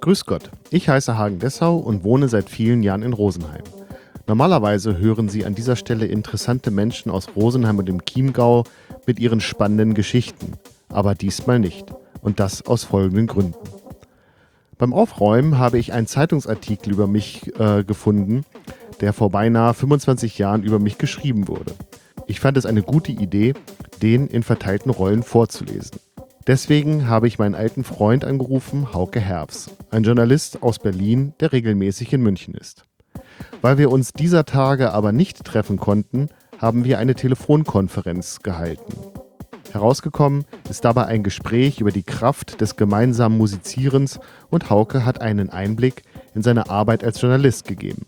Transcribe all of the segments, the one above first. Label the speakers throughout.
Speaker 1: Grüß Gott, ich heiße Hagen Dessau und wohne seit vielen Jahren in Rosenheim. Normalerweise hören Sie an dieser Stelle interessante Menschen aus Rosenheim und dem Chiemgau mit ihren spannenden Geschichten, aber diesmal nicht. Und das aus folgenden Gründen. Beim Aufräumen habe ich einen Zeitungsartikel über mich gefunden, der vor beinahe 25 Jahren über mich geschrieben wurde. Ich fand es eine gute Idee, den in verteilten Rollen vorzulesen. Deswegen habe ich meinen alten Freund angerufen, Hauke Herfs, ein Journalist aus Berlin, der regelmäßig in München ist. Weil wir uns dieser Tage aber nicht treffen konnten, haben wir eine Telefonkonferenz gehalten. Herausgekommen ist dabei ein Gespräch über die Kraft des gemeinsamen Musizierens und Hauke hat einen Einblick in seine Arbeit als Journalist gegeben.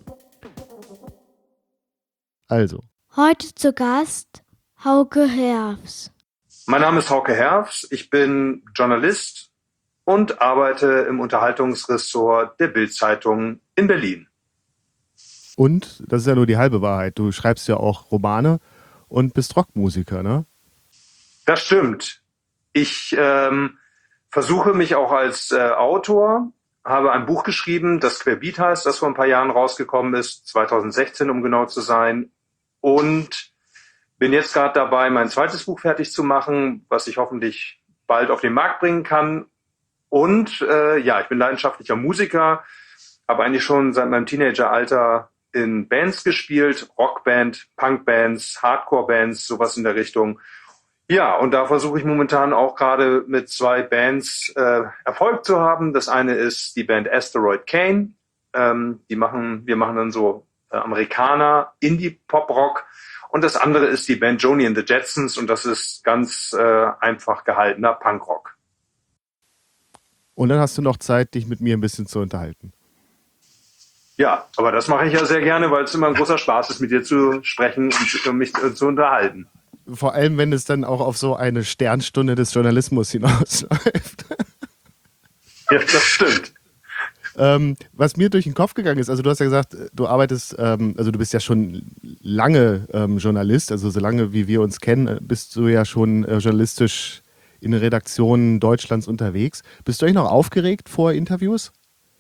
Speaker 1: Also.
Speaker 2: Heute zu Gast Hauke Herfs.
Speaker 3: Mein Name ist Hauke Herfs, ich bin Journalist und arbeite im Unterhaltungsressort der Bild-Zeitung in Berlin.
Speaker 1: Und, das ist ja nur die halbe Wahrheit, du schreibst ja auch Romane und bist Rockmusiker, ne?
Speaker 3: Das stimmt. Ich versuche mich auch als Autor, habe ein Buch geschrieben, das Querbeat heißt, das vor ein paar Jahren rausgekommen ist, 2016 um genau zu sein, und bin jetzt gerade dabei, mein zweites Buch fertig zu machen, was ich hoffentlich bald auf den Markt bringen kann. Und ich bin leidenschaftlicher Musiker, habe eigentlich schon seit meinem Teenageralter in Bands gespielt, Rockband, Punkbands, Hardcore-Bands, sowas in der Richtung. Ja, und da versuche ich momentan auch gerade mit zwei Bands Erfolg zu haben. Das eine ist die Band Asteroid Kane. Wir machen dann so Amerikaner, Indie-Pop-Rock. Und das andere ist die Band Joni and the Jetsons und das ist ganz einfach gehaltener Punkrock.
Speaker 1: Und dann hast du noch Zeit, dich mit mir ein bisschen zu unterhalten.
Speaker 3: Ja, aber das mache ich ja sehr gerne, weil es immer ein großer Spaß ist, mit dir zu sprechen und mich zu unterhalten.
Speaker 1: Vor allem, wenn es dann auch auf so eine Sternstunde des Journalismus hinausläuft.
Speaker 3: Ja, das stimmt.
Speaker 1: Was mir durch den Kopf gegangen ist, also du hast ja gesagt, du arbeitest, also du bist ja schon lange Journalist, also so lange wie wir uns kennen, bist du ja schon journalistisch in Redaktionen Deutschlands unterwegs. Bist du eigentlich noch aufgeregt vor Interviews?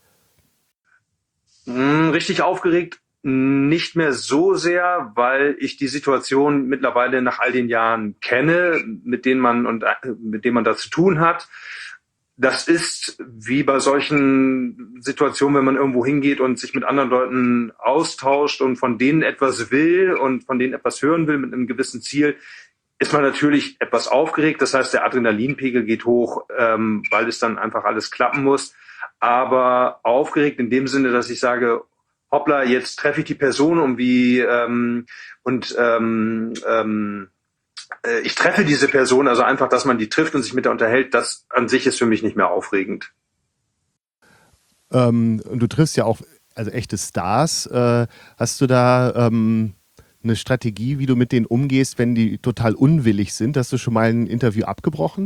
Speaker 3: Richtig aufgeregt nicht mehr so sehr, weil ich die Situation mittlerweile nach all den Jahren kenne, mit denen man da zu tun hat. Das ist wie bei solchen Situationen, wenn man irgendwo hingeht und sich mit anderen Leuten austauscht und von denen etwas will und von denen etwas hören will mit einem gewissen Ziel, ist man natürlich etwas aufgeregt. Das heißt, der Adrenalinpegel geht hoch, weil es dann einfach alles klappen muss. Aber aufgeregt in dem Sinne, dass ich sage, hoppla, jetzt treffe ich die Person ich treffe diese Person, also einfach, dass man die trifft und sich mit der unterhält, das an sich ist für mich nicht mehr aufregend.
Speaker 1: Und du triffst ja auch also echte Stars. Hast du da eine Strategie, wie du mit denen umgehst, wenn die total unwillig sind? Hast du schon mal ein Interview abgebrochen?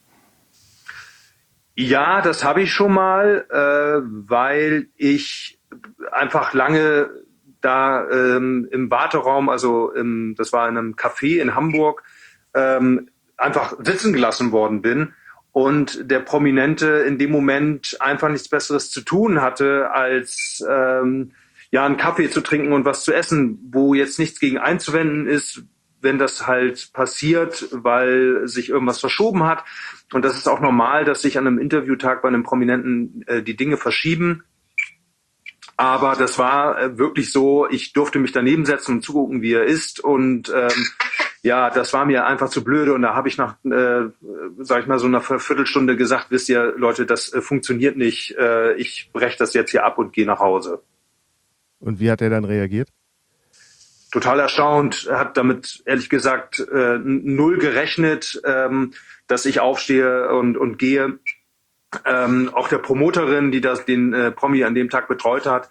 Speaker 3: Ja, das habe ich schon mal, weil ich einfach lange da im Warteraum, das war in einem Café in Hamburg, einfach sitzen gelassen worden bin und der Prominente in dem Moment einfach nichts Besseres zu tun hatte, als einen Kaffee zu trinken und was zu essen, wo jetzt nichts gegen einzuwenden ist, wenn das halt passiert, weil sich irgendwas verschoben hat. Und das ist auch normal, dass sich an einem Interviewtag bei einem Prominenten die Dinge verschieben. Aber das war wirklich so, ich durfte mich daneben setzen und zugucken, wie er ist. Und das war mir einfach zu blöde. Und da habe ich nach, so einer Viertelstunde gesagt, wisst ihr, Leute, das funktioniert nicht. Ich breche das jetzt hier ab und gehe nach Hause.
Speaker 1: Und wie hat er dann reagiert?
Speaker 3: Total erstaunt, er hat damit ehrlich gesagt null gerechnet, dass ich aufstehe und gehe. Auch der Promoterin, die den Promi an dem Tag betreut hat,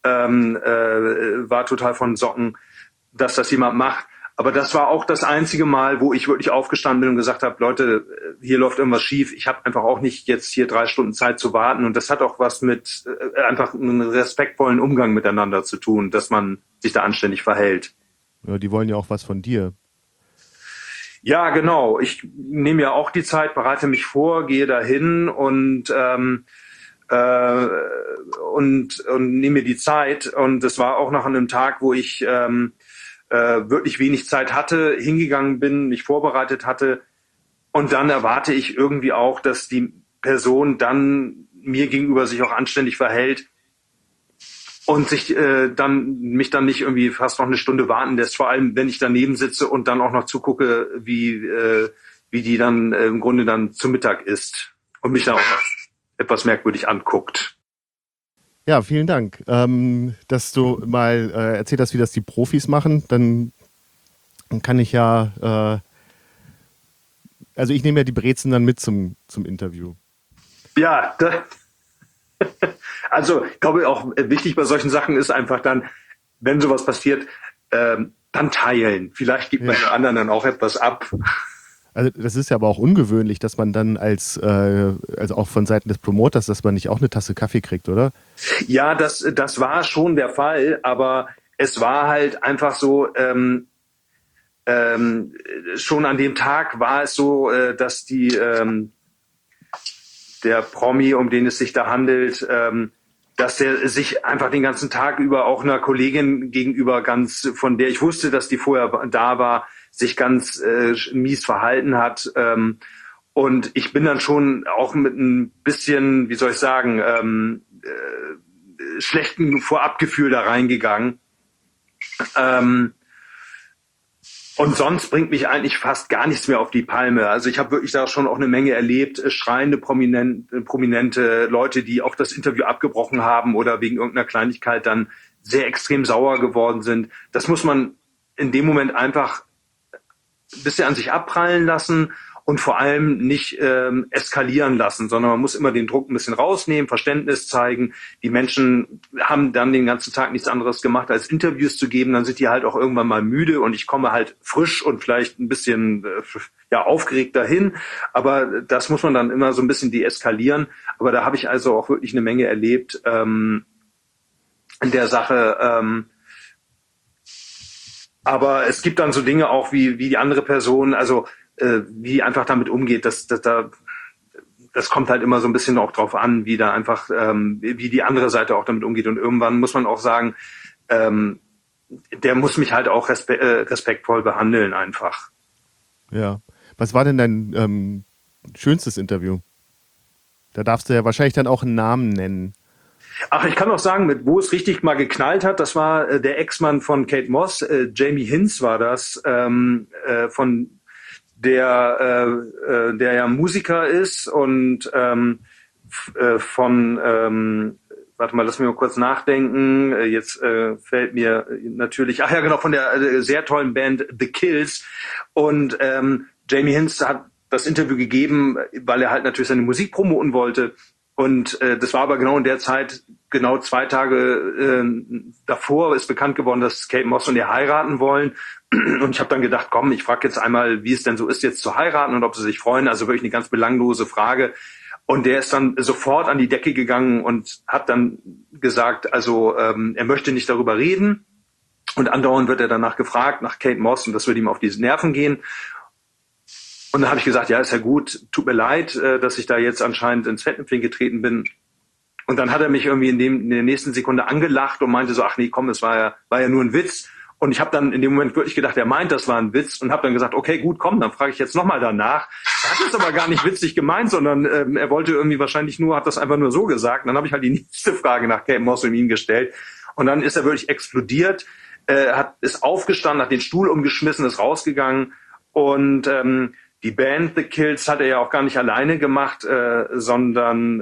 Speaker 3: war total von Socken, dass das jemand macht. Aber das war auch das einzige Mal, wo ich wirklich aufgestanden bin und gesagt habe, Leute, hier läuft irgendwas schief. Ich habe einfach auch nicht jetzt hier 3 Stunden Zeit zu warten. Und das hat auch was mit einfach einem respektvollen Umgang miteinander zu tun, dass man sich da anständig verhält.
Speaker 1: Ja, die wollen ja auch was von dir.
Speaker 3: Ja, genau. Ich nehme ja auch die Zeit, bereite mich vor, gehe dahin und und nehme mir die Zeit. Und es war auch noch an einem Tag, wo ich wirklich wenig Zeit hatte, hingegangen bin, mich vorbereitet hatte. Und dann erwarte ich irgendwie auch, dass die Person dann mir gegenüber sich auch anständig verhält und sich mich dann nicht irgendwie fast noch eine Stunde warten lässt, vor allem wenn ich daneben sitze und dann auch noch zugucke, wie die dann im Grunde dann zu Mittag isst und mich dann auch noch etwas merkwürdig anguckt.
Speaker 1: Ja, vielen Dank, dass du mal erzählt hast, wie das die Profis machen. Dann kann ich ja, also ich nehme ja die Brezen dann mit zum Interview.
Speaker 3: Ja, also ich glaube auch wichtig bei solchen Sachen ist einfach dann, wenn sowas passiert, dann teilen. Vielleicht gibt man den anderen dann auch etwas ab.
Speaker 1: Also das ist ja aber auch ungewöhnlich, dass man dann also auch von Seiten des Promoters, dass man nicht auch eine Tasse Kaffee kriegt, oder?
Speaker 3: Ja, das war schon der Fall, aber es war halt einfach so, schon an dem Tag war es so, dass der Promi, um den es sich da handelt, dass der sich einfach den ganzen Tag über auch einer Kollegin gegenüber von der ich wusste, dass die vorher da war, sich ganz mies verhalten hat. Und ich bin dann schon auch mit ein bisschen, wie soll ich sagen, schlechten Vorabgefühl da reingegangen. Und sonst bringt mich eigentlich fast gar nichts mehr auf die Palme. Also ich habe wirklich da schon auch eine Menge erlebt, schreiende prominente Leute, die auch das Interview abgebrochen haben oder wegen irgendeiner Kleinigkeit dann sehr extrem sauer geworden sind. Das muss man in dem Moment einfach ein bisschen an sich abprallen lassen und vor allem nicht eskalieren lassen, sondern man muss immer den Druck ein bisschen rausnehmen, Verständnis zeigen. Die Menschen haben dann den ganzen Tag nichts anderes gemacht, als Interviews zu geben. Dann sind die halt auch irgendwann mal müde und ich komme halt frisch und vielleicht ein bisschen aufgeregt dahin. Aber das muss man dann immer so ein bisschen deeskalieren. Aber da habe ich also auch wirklich eine Menge erlebt in der Sache. Aber es gibt dann so Dinge auch wie die andere Person, also wie einfach damit umgeht, das kommt halt immer so ein bisschen auch drauf an, wie da einfach, wie die andere Seite auch damit umgeht. Und irgendwann muss man auch sagen, der muss mich halt auch respektvoll behandeln einfach.
Speaker 1: Ja. Was war denn dein schönstes Interview? Da darfst du ja wahrscheinlich dann auch einen Namen nennen.
Speaker 3: Ach, ich kann auch sagen, wo es richtig mal geknallt hat, das war der Ex-Mann von Kate Moss, Jamie Hinz war das, von der ja Musiker ist und warte mal, lass mich mal kurz nachdenken. Jetzt fällt mir natürlich, ach ja genau, von der sehr tollen Band The Kills. Und Jamie Hinz hat das Interview gegeben, weil er halt natürlich seine Musik promoten wollte. Und das war aber genau in der Zeit, genau 2 Tage davor ist bekannt geworden, dass Kate Moss und er heiraten wollen. Und ich habe dann gedacht, komm, ich frage jetzt einmal, wie es denn so ist, jetzt zu heiraten und ob sie sich freuen. Also wirklich eine ganz belanglose Frage. Und der ist dann sofort an die Decke gegangen und hat dann gesagt, also er möchte nicht darüber reden. Und andauernd wird er danach gefragt, nach Kate Moss, und das würde ihm auf die Nerven gehen. Und dann habe ich gesagt, ja, ist ja gut, tut mir leid, dass ich da jetzt anscheinend ins Fettnäpfchen getreten bin. Und dann hat er mich irgendwie in der nächsten Sekunde angelacht und meinte so, ach nee, komm, es war ja nur ein Witz. Und ich habe dann in dem Moment wirklich gedacht, er meint, das war ein Witz und habe dann gesagt, okay, gut, komm, dann frage ich jetzt nochmal danach. Er hat es aber gar nicht witzig gemeint, sondern er wollte irgendwie wahrscheinlich hat das einfach nur so gesagt. Und dann habe ich halt die nächste Frage nach Kate Moss und ihn gestellt. Und dann ist er wirklich explodiert, ist aufgestanden, hat den Stuhl umgeschmissen, ist rausgegangen. Und die Band The Kills hat er ja auch gar nicht alleine gemacht, sondern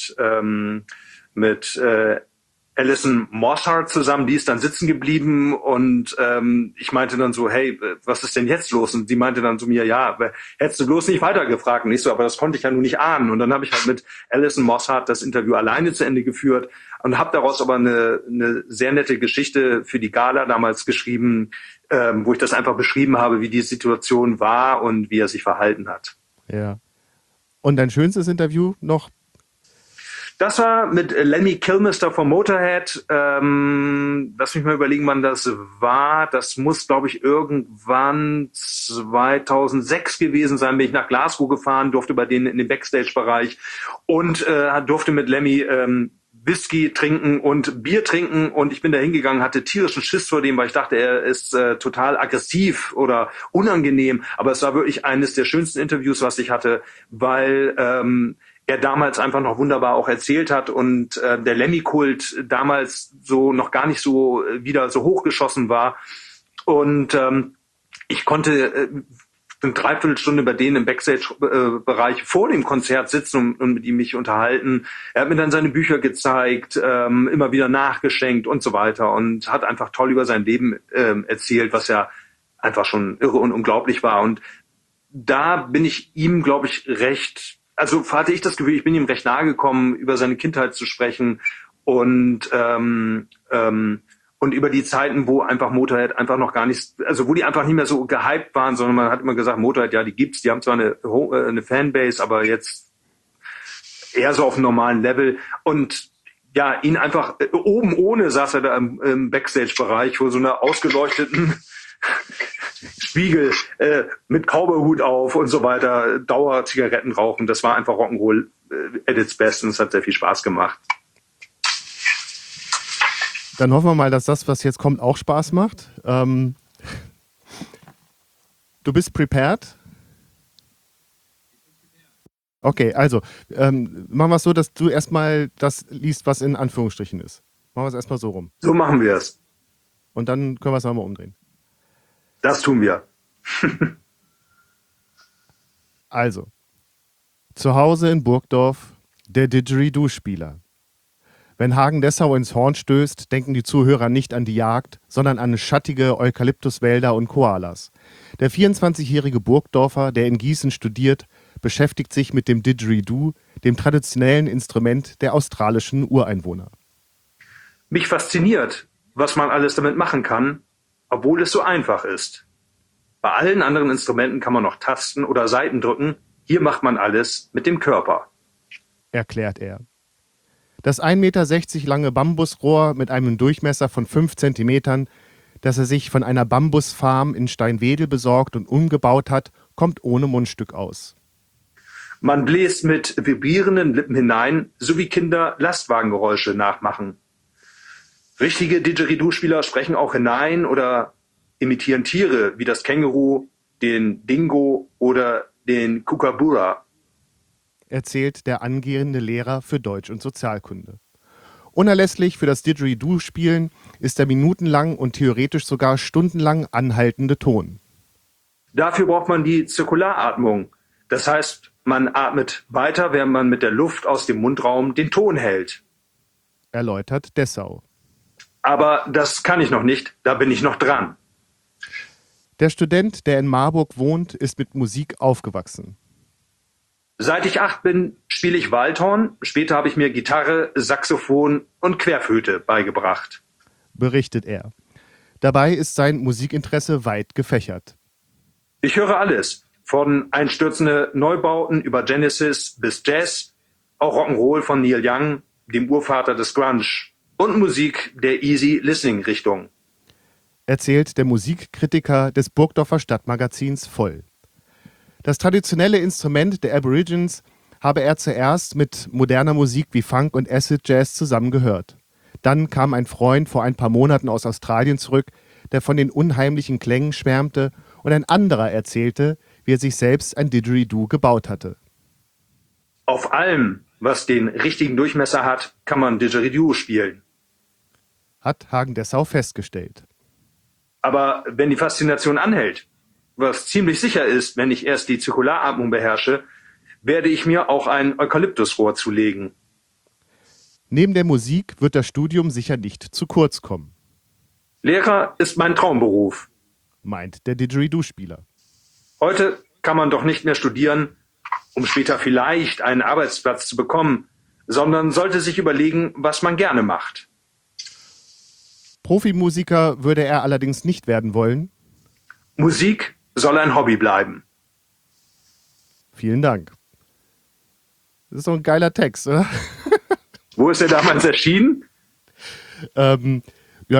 Speaker 3: mit Alison Mosshart zusammen, die ist dann sitzen geblieben und ich meinte dann so, hey, was ist denn jetzt los? Und die meinte dann zu mir, ja, hättest du bloß nicht weitergefragt. Und ich so, aber das konnte ich ja nun nicht ahnen. Und dann habe ich halt mit Alison Mosshart das Interview alleine zu Ende geführt und habe daraus aber eine sehr nette Geschichte für die Gala damals geschrieben, wo ich das einfach beschrieben habe, wie die Situation war und wie er sich verhalten hat.
Speaker 1: Ja. Und dein schönstes Interview noch?
Speaker 3: Das war mit Lemmy Kilmister von Motorhead. Lass mich mal überlegen, wann das war. Das muss, glaube ich, irgendwann 2006 gewesen sein. Bin ich nach Glasgow gefahren, durfte bei denen in den Backstage-Bereich und durfte mit Lemmy Whisky trinken und Bier trinken. Und ich bin da hingegangen, hatte tierischen Schiss vor dem, weil ich dachte, er ist total aggressiv oder unangenehm. Aber es war wirklich eines der schönsten Interviews, was ich hatte, weil er damals einfach noch wunderbar auch erzählt hat und der Lemmy-Kult damals so noch gar nicht so wieder so hochgeschossen war. Und ich konnte eine Dreiviertelstunde bei denen im Backstage-Bereich vor dem Konzert sitzen und mit ihm mich unterhalten. Er hat mir dann seine Bücher gezeigt, immer wieder nachgeschenkt und so weiter und hat einfach toll über sein Leben erzählt, was ja einfach schon irre und unglaublich war. Und da bin ich ihm, glaube ich, also hatte ich das Gefühl, ich bin ihm recht nahe gekommen, über seine Kindheit zu sprechen und über die Zeiten, wo einfach Motorhead einfach noch gar nicht, also wo die einfach nicht mehr so gehypt waren, sondern man hat immer gesagt, Motorhead, ja, die gibt's, die haben zwar eine Fanbase, aber jetzt eher so auf einem normalen Level und ja, ihn einfach oben ohne saß er da im Backstage-Bereich vor so einer ausgeleuchteten Spiegel mit Cowboyhut auf und so weiter, Dauer-Zigaretten rauchen. Das war einfach Rock'n'Roll at its best und es hat sehr viel Spaß gemacht.
Speaker 1: Dann hoffen wir mal, dass das, was jetzt kommt, auch Spaß macht. Du bist prepared? Okay, also machen wir es so, dass du erstmal das liest, was in Anführungsstrichen ist. Machen wir es erstmal so rum.
Speaker 3: So machen wir es.
Speaker 1: Und dann können wir es nochmal umdrehen.
Speaker 3: Das tun wir.
Speaker 1: Also, zu Hause in Burgdorf, der Didgeridoo-Spieler. Wenn Hagen-Dessau ins Horn stößt, denken die Zuhörer nicht an die Jagd, sondern an schattige Eukalyptuswälder und Koalas. Der 24-jährige Burgdorfer, der in Gießen studiert, beschäftigt sich mit dem Didgeridoo, dem traditionellen Instrument der australischen Ureinwohner.
Speaker 3: Mich fasziniert, was man alles damit machen kann, obwohl es so einfach ist. Bei allen anderen Instrumenten kann man noch Tasten oder Saiten drücken. Hier macht man alles mit dem Körper,
Speaker 1: erklärt er. Das 1,60 Meter lange Bambusrohr mit einem Durchmesser von 5 Zentimetern, das er sich von einer Bambusfarm in Steinwedel besorgt und umgebaut hat, kommt ohne Mundstück aus.
Speaker 3: Man bläst mit vibrierenden Lippen hinein, so wie Kinder Lastwagengeräusche nachmachen. Richtige Didgeridoo-Spieler sprechen auch hinein oder imitieren Tiere wie das Känguru, den Dingo oder den Kookaburra,
Speaker 1: erzählt der angehende Lehrer für Deutsch und Sozialkunde. Unerlässlich für das Didgeridoo-Spielen ist der minutenlang und theoretisch sogar stundenlang anhaltende Ton.
Speaker 3: Dafür braucht man die Zirkularatmung. Das heißt, man atmet weiter, während man mit der Luft aus dem Mundraum den Ton hält.
Speaker 1: Erläutert Dessau.
Speaker 3: Aber das kann ich noch nicht, da bin ich noch dran.
Speaker 1: Der Student, der in Marburg wohnt, ist mit Musik aufgewachsen.
Speaker 3: Seit ich 8 bin, spiele ich Waldhorn. Später habe ich mir Gitarre, Saxophon und Querflöte beigebracht,
Speaker 1: berichtet er. Dabei ist sein Musikinteresse weit gefächert.
Speaker 3: Ich höre alles, von einstürzende Neubauten über Genesis bis Jazz, auch Rock'n'Roll von Neil Young, dem Urvater des Grunge, und Musik der Easy-Listening-Richtung,
Speaker 1: erzählt der Musikkritiker des Burgdorfer Stadtmagazins Voll. Das traditionelle Instrument der Aborigines habe er zuerst mit moderner Musik wie Funk und Acid Jazz zusammengehört. Dann kam ein Freund vor ein paar Monaten aus Australien zurück, der von den unheimlichen Klängen schwärmte, und ein anderer erzählte, wie er sich selbst ein Didgeridoo gebaut hatte.
Speaker 3: Auf allem, was den richtigen Durchmesser hat, kann man Didgeridoo spielen,
Speaker 1: hat Hagen-Dessau festgestellt.
Speaker 3: Aber wenn die Faszination anhält, was ziemlich sicher ist, wenn ich erst die Zirkularatmung beherrsche, werde ich mir auch ein Eukalyptusrohr zulegen.
Speaker 1: Neben der Musik wird das Studium sicher nicht zu kurz kommen.
Speaker 3: Lehrer ist mein Traumberuf,
Speaker 1: meint der Didgeridoo-Spieler.
Speaker 3: Heute kann man doch nicht mehr studieren, um später vielleicht einen Arbeitsplatz zu bekommen, sondern sollte sich überlegen, was man gerne macht.
Speaker 1: Profimusiker würde er allerdings nicht werden wollen.
Speaker 3: Musik soll ein Hobby bleiben.
Speaker 1: Vielen Dank. Das ist doch ein geiler Text, oder?
Speaker 3: Wo ist er damals erschienen?
Speaker 1: Ähm, ja,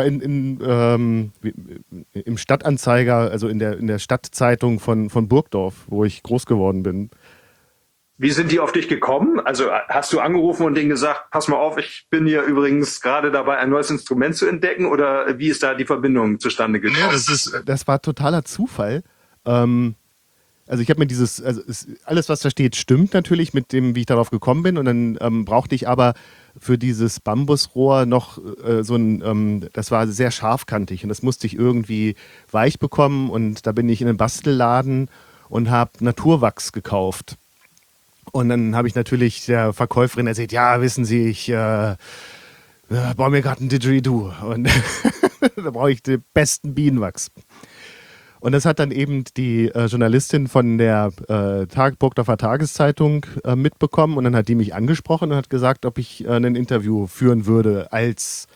Speaker 1: im Stadtanzeiger, also in der Stadtzeitung von Burgdorf, wo ich groß geworden bin.
Speaker 3: Wie sind die auf dich gekommen? Also hast du angerufen und denen gesagt, pass mal auf, ich bin hier übrigens gerade dabei, ein neues Instrument zu entdecken? Oder wie ist da die Verbindung zustande gekommen?
Speaker 1: Ja, das war totaler Zufall. Ähm, also ich habe mir alles, was da steht, stimmt natürlich mit dem, wie ich darauf gekommen bin. Und dann brauchte ich aber für dieses Bambusrohr noch das war sehr scharfkantig und das musste ich irgendwie weich bekommen. Und da bin ich in einen Bastelladen und habe Naturwachs gekauft. Und dann habe ich natürlich der Verkäuferin erzählt, ja, wissen Sie, ich baue mir gerade ein Didgeridoo und da brauche ich den besten Bienenwachs. Und das hat dann eben die Journalistin von der Burgdorfer Tageszeitung mitbekommen und dann hat die mich angesprochen und hat gesagt, ob ich ein Interview führen würde als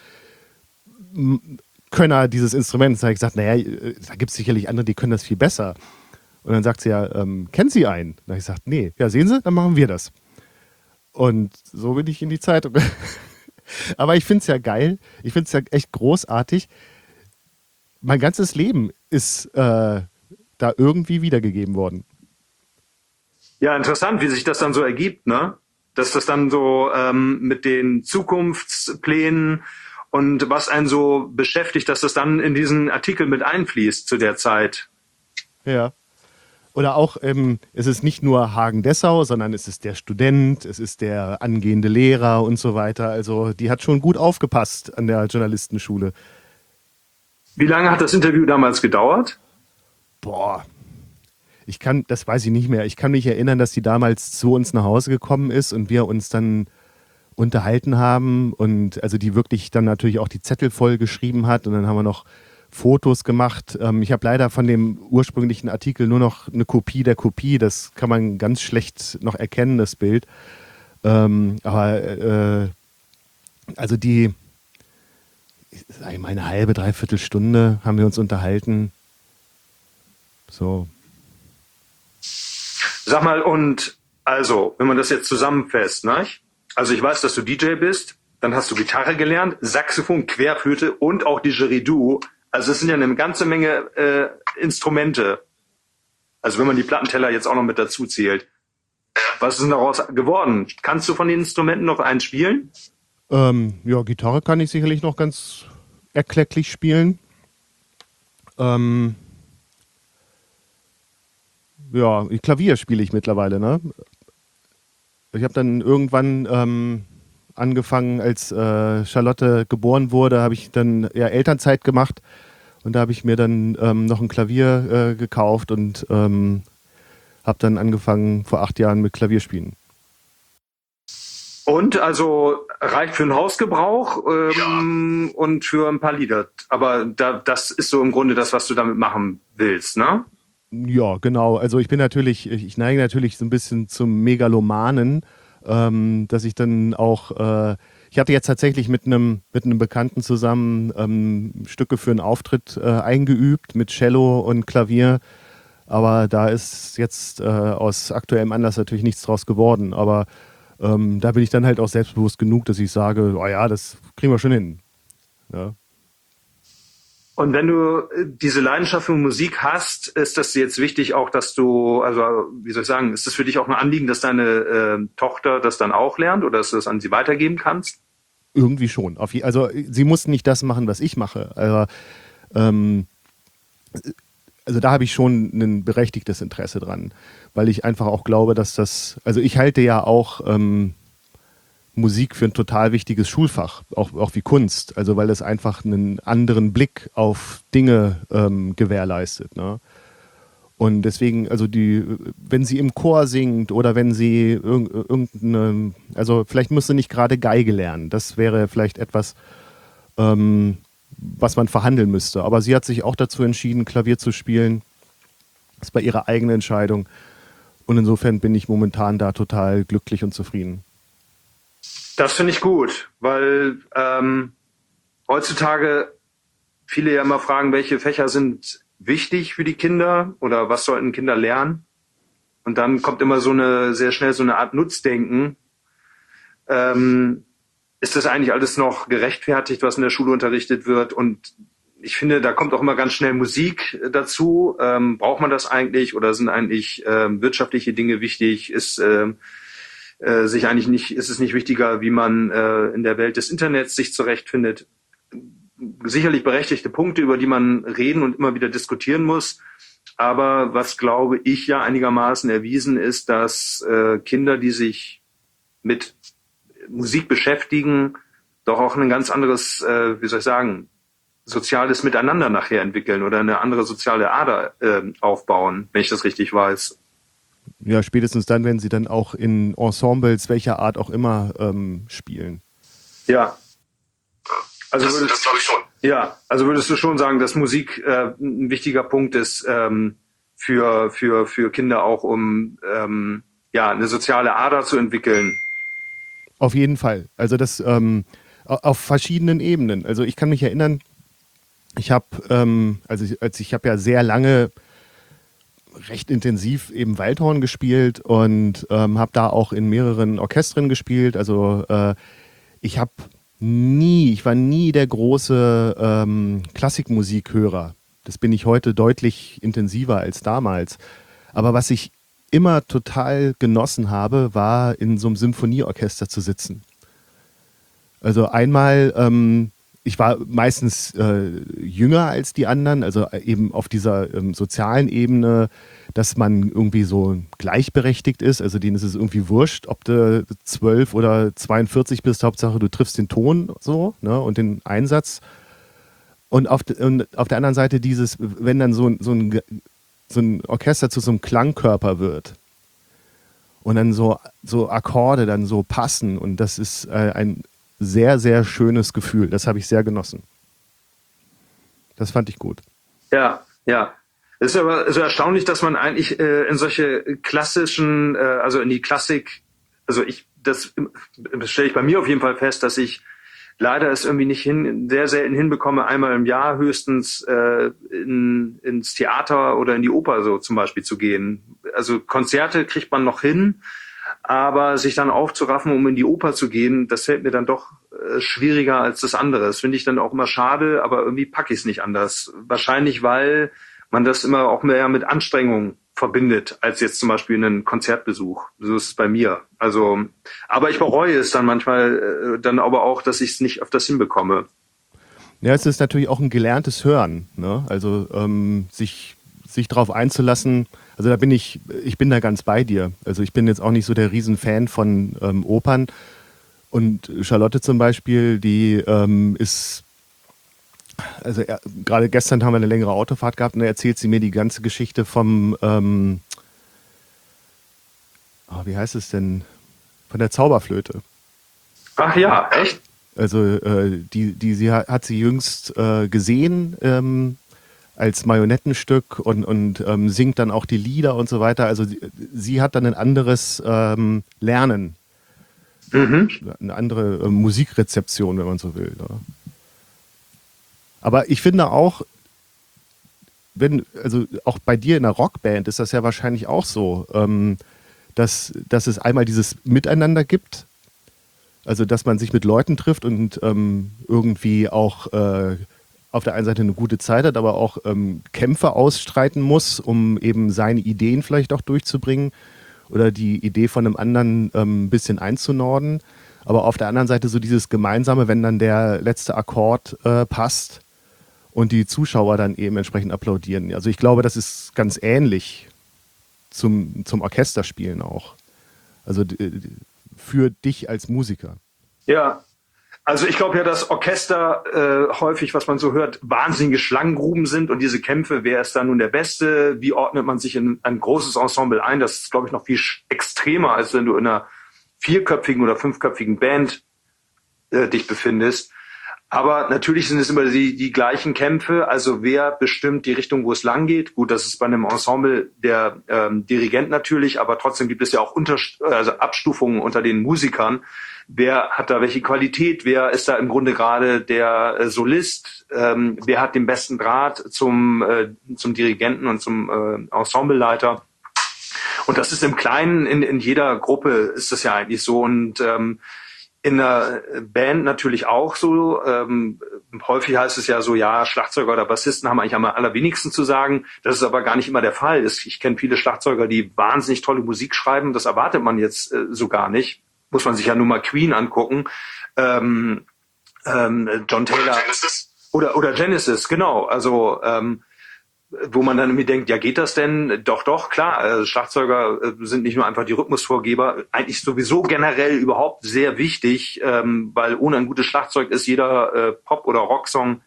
Speaker 1: Könner dieses Instruments. Da habe ich gesagt, naja, da gibt es sicherlich andere, die können das viel besser. Und dann sagt sie ja, kennen Sie einen? Da habe ich gesagt, nee. Ja, sehen Sie, dann machen wir das. Und so bin ich in die Zeitung. Aber ich finde es ja geil. Ich finde es ja echt großartig. Mein ganzes Leben ist da irgendwie wiedergegeben worden.
Speaker 3: Ja, interessant, wie sich das dann so ergibt, ne? Dass das dann so mit den Zukunftsplänen und was einen so beschäftigt, dass das dann in diesen Artikel mit einfließt zu der Zeit.
Speaker 1: Ja. Oder auch, es ist nicht nur Hagen-Dessau, sondern es ist der Student, es ist der angehende Lehrer und so weiter. Also die hat schon gut aufgepasst an der Journalistenschule.
Speaker 3: Wie lange hat das Interview damals gedauert?
Speaker 1: Boah, das weiß ich nicht mehr. Ich kann mich erinnern, dass sie damals zu uns nach Hause gekommen ist und wir uns dann unterhalten haben und also die wirklich dann natürlich auch die Zettel voll geschrieben hat und dann haben wir noch Fotos gemacht. Ich habe leider von dem ursprünglichen Artikel nur noch eine Kopie der Kopie. Das kann man ganz schlecht noch erkennen, das Bild. Also sag ich mal, eine halbe, dreiviertel Stunde haben wir uns unterhalten. So.
Speaker 3: Sag mal, und also, wenn man das jetzt zusammenfasst, ne? Also ich weiß, dass du DJ bist, dann hast du Gitarre gelernt, Saxophon, Querflöte und auch Didgeridoo. Also es sind ja eine ganze Menge Instrumente. Also wenn man die Plattenteller jetzt auch noch mit dazu zählt. Was ist denn daraus geworden? Kannst du von den Instrumenten noch einen spielen?
Speaker 1: Ja, Gitarre kann ich sicherlich noch ganz erklecklich spielen. Ja, Klavier spiele ich mittlerweile, ne? Ich habe dann irgendwann angefangen, als Charlotte geboren wurde, habe ich dann ja Elternzeit gemacht und da habe ich mir dann noch ein Klavier gekauft und habe dann angefangen vor 8 Jahren mit Klavierspielen.
Speaker 3: Und also reicht für einen Hausgebrauch und für ein paar Lieder. Aber das ist so im Grunde das, was du damit machen willst, ne?
Speaker 1: Ja, genau. Also ich neige natürlich so ein bisschen zum Megalomanen, dass ich dann auch, ich hatte jetzt tatsächlich mit einem Bekannten zusammen Stücke für einen Auftritt eingeübt mit Cello und Klavier, aber da ist jetzt aus aktuellem Anlass natürlich nichts draus geworden. Aber da bin ich dann halt auch selbstbewusst genug, dass ich sage, oh ja, das kriegen wir schon hin. Ja.
Speaker 3: Und wenn du diese Leidenschaft für Musik hast, ist das jetzt wichtig auch, dass du, also wie soll ich sagen, ist das für dich auch ein Anliegen, dass deine Tochter das dann auch lernt oder dass du das an sie weitergeben kannst?
Speaker 1: Irgendwie schon. Also sie muss nicht das machen, was ich mache. Also da habe ich schon ein berechtigtes Interesse dran, weil ich einfach auch glaube, also ich halte ja auch Musik für ein total wichtiges Schulfach, auch wie Kunst, also weil es einfach einen anderen Blick auf Dinge gewährleistet. Ne? Und deswegen, also wenn sie im Chor singt oder wenn sie also vielleicht muss sie nicht gerade Geige lernen, das wäre vielleicht etwas, was man verhandeln müsste. Aber sie hat sich auch dazu entschieden, Klavier zu spielen. Das ist bei ihrer eigenen Entscheidung. Und insofern bin ich momentan da total glücklich und zufrieden.
Speaker 3: Das finde ich gut, weil heutzutage viele ja immer fragen, welche Fächer sind wichtig für die Kinder oder was sollten Kinder lernen? Und dann kommt immer sehr schnell so eine Art Nutzdenken. ist das eigentlich alles noch gerechtfertigt, was in der Schule unterrichtet wird? Und ich finde, da kommt auch immer ganz schnell Musik dazu. Braucht man das eigentlich oder sind eigentlich wirtschaftliche Dinge wichtig? Ist es nicht wichtiger, wie man in der Welt des Internets sich zurechtfindet? Sicherlich berechtigte Punkte, über die man reden und immer wieder diskutieren muss. Aber was, glaube ich, ja einigermaßen erwiesen ist, dass Kinder, die sich mit Musik beschäftigen, doch auch ein ganz anderes, soziales Miteinander nachher entwickeln oder eine andere soziale Ader aufbauen, wenn ich das richtig weiß.
Speaker 1: Ja, spätestens dann, wenn sie dann auch in Ensembles welcher Art auch immer spielen.
Speaker 3: Ja. Also das glaube ich schon. Ja, also würdest du schon sagen, dass Musik ein wichtiger Punkt ist für Kinder auch, um eine soziale Ader zu entwickeln?
Speaker 1: Auf jeden Fall. Also das auf verschiedenen Ebenen. Also ich kann mich erinnern, ich habe ich habe ja sehr lange recht intensiv eben Waldhorn gespielt und habe da auch in mehreren Orchestern gespielt. Also ich war nie der große Klassikmusikhörer. Das bin ich heute deutlich intensiver als damals. Aber was ich immer total genossen habe, war in so einem Symphonieorchester zu sitzen. Also einmal, ich war meistens jünger als die anderen, also eben auf dieser sozialen Ebene, dass man irgendwie so gleichberechtigt ist, also denen ist es irgendwie wurscht, ob du 12 oder 42 bist, Hauptsache du triffst den Ton so, ne, und den Einsatz. Und auf der anderen Seite wenn dann so ein Orchester zu so einem Klangkörper wird und dann so Akkorde dann so passen und das ist ein sehr, sehr schönes Gefühl. Das habe ich sehr genossen. Das fand ich gut.
Speaker 3: Ja, ja. Es ist aber so erstaunlich, dass man eigentlich in solche klassischen, also in die Klassik, das stelle ich bei mir auf jeden Fall fest, dass ich leider es irgendwie nicht sehr selten hinbekomme, einmal im Jahr höchstens ins Theater oder in die Oper so zum Beispiel zu gehen. Also Konzerte kriegt man noch hin, aber sich dann aufzuraffen, um in die Oper zu gehen, das fällt mir dann doch schwieriger als das andere. Das finde ich dann auch immer schade, aber irgendwie packe ich es nicht anders. Wahrscheinlich, weil man das immer auch mehr mit Anstrengung verbindet, als jetzt zum Beispiel einen Konzertbesuch. So ist es bei mir. Also, aber ich bereue es dann manchmal dann aber auch, dass ich es nicht öfters hinbekomme.
Speaker 1: Ja, es ist natürlich auch ein gelerntes Hören, ne? Also sich darauf einzulassen. Also ich bin da ganz bei dir. Also ich bin jetzt auch nicht so der Riesenfan von Opern. Und Charlotte zum Beispiel, die ist, also gerade gestern haben wir eine längere Autofahrt gehabt und da erzählt sie mir die ganze Geschichte vom, wie heißt es denn, von der Zauberflöte.
Speaker 3: Ach ja, echt?
Speaker 1: Also hat sie jüngst gesehen als Marionettenstück und singt dann auch die Lieder und so weiter. Also sie hat dann ein anderes Lernen. Eine andere Musikrezeption, wenn man so will. Ne? Aber ich finde auch, auch bei dir in einer Rockband ist das ja wahrscheinlich auch so, dass es einmal dieses Miteinander gibt, also dass man sich mit Leuten trifft und irgendwie auch auf der einen Seite eine gute Zeit hat, aber auch Kämpfe ausstreiten muss, um eben seine Ideen vielleicht auch durchzubringen. Oder die Idee von einem anderen ein bisschen einzunorden. Aber auf der anderen Seite so dieses Gemeinsame, wenn dann der letzte Akkord passt und die Zuschauer dann eben entsprechend applaudieren. Also ich glaube, das ist ganz ähnlich zum Orchesterspielen auch. Also für dich als Musiker.
Speaker 3: Ja, also ich glaube ja, dass Orchester häufig, was man so hört, wahnsinnige Schlangengruben sind und diese Kämpfe, wer ist da nun der Beste, wie ordnet man sich in ein großes Ensemble ein, das ist, glaube ich, noch viel extremer, als wenn du in einer 4-köpfigen oder 5-köpfigen Band dich befindest. Aber natürlich sind es immer die gleichen Kämpfe, also wer bestimmt die Richtung, wo es lang geht. Gut, das ist bei einem Ensemble der Dirigent natürlich, aber trotzdem gibt es ja auch Abstufungen unter den Musikern. Wer hat da welche Qualität? Wer ist da im Grunde gerade der Solist? Wer hat den besten Draht zum Dirigenten und zum Ensembleleiter? Und das ist im Kleinen, in jeder Gruppe ist das ja eigentlich so. Und in der Band natürlich auch so. Häufig heißt es ja so, ja, Schlagzeuger oder Bassisten haben eigentlich am allerwenigsten zu sagen. Das ist aber gar nicht immer der Fall. Ich kenne viele Schlagzeuger, die wahnsinnig tolle Musik schreiben. Das erwartet man jetzt so gar nicht. Muss man sich ja nur mal Queen angucken. John Taylor. Oder Genesis, genau. Also wo man dann irgendwie denkt, ja, geht das denn? Doch, klar. Schlagzeuger sind nicht nur einfach die Rhythmusvorgeber, eigentlich sowieso generell überhaupt sehr wichtig, weil ohne ein gutes Schlagzeug ist jeder Pop- oder Rocksong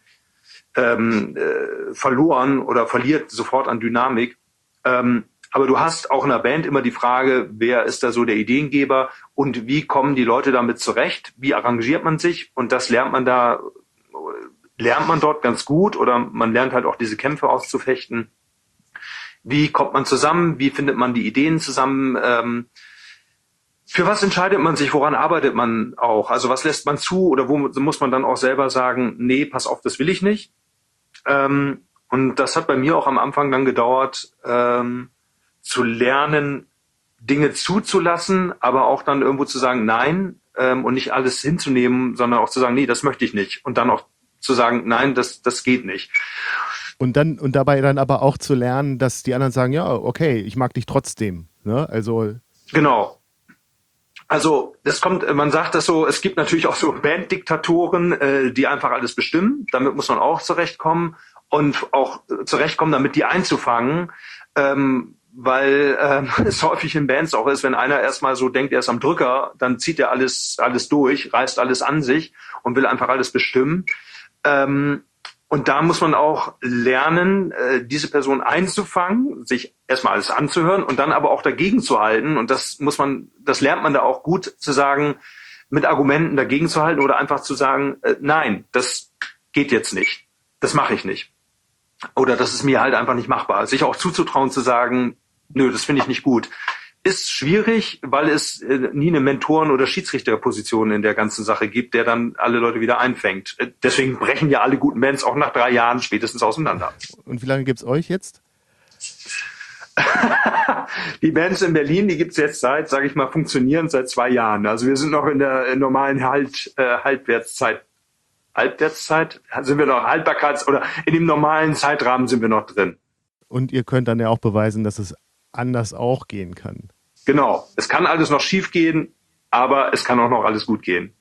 Speaker 3: verloren oder verliert sofort an Dynamik. Aber du hast auch in der Band immer die Frage, wer ist da so der Ideengeber und wie kommen die Leute damit zurecht? Wie arrangiert man sich? Und das lernt man dort ganz gut oder man lernt halt auch diese Kämpfe auszufechten. Wie kommt man zusammen? Wie findet man die Ideen zusammen? Für was entscheidet man sich? Woran arbeitet man auch? Also was lässt man zu oder wo muss man dann auch selber sagen, nee, pass auf, das will ich nicht. Und das hat bei mir auch am Anfang dann gedauert, zu lernen, Dinge zuzulassen, aber auch dann irgendwo zu sagen, nein, und nicht alles hinzunehmen, sondern auch zu sagen, nee, das möchte ich nicht. Und dann auch zu sagen, nein, das geht nicht.
Speaker 1: Und dabei dann aber auch zu lernen, dass die anderen sagen, ja, okay, ich mag dich trotzdem. Ne? Also
Speaker 3: genau. Also man sagt das so, es gibt natürlich auch so Banddiktatoren, die einfach alles bestimmen. Damit muss man auch zurechtkommen und auch zurechtkommen, damit die einzufangen. Weil es häufig in Bands auch ist, wenn einer erstmal so denkt, er ist am Drücker, dann zieht er alles durch, reißt alles an sich und will einfach alles bestimmen. Und da muss man auch lernen, diese Person einzufangen, sich erstmal alles anzuhören und dann aber auch dagegen zu halten. Und das lernt man da auch gut zu sagen, mit Argumenten dagegen zu halten oder einfach zu sagen, nein, das geht jetzt nicht. Das mache ich nicht. Oder das ist mir halt einfach nicht machbar. Sich auch zuzutrauen zu sagen, nö, das finde ich nicht gut. Ist schwierig, weil es nie eine Mentoren- oder Schiedsrichterposition in der ganzen Sache gibt, der dann alle Leute wieder einfängt. Deswegen brechen ja alle guten Bands auch nach 3 Jahren spätestens auseinander.
Speaker 1: Und wie lange gibt's euch jetzt?
Speaker 3: Die Bands in Berlin, die gibt's jetzt sage ich mal, funktionierend seit 2 Jahren. Also wir sind noch in der normalen Halbwertszeit. Halbwertszeit? Sind wir noch oder in dem normalen Zeitrahmen sind wir noch drin.
Speaker 1: Und ihr könnt dann ja auch beweisen, dass es anders auch gehen kann.
Speaker 3: Genau. Es kann alles noch schief gehen, aber es kann auch noch alles gut gehen.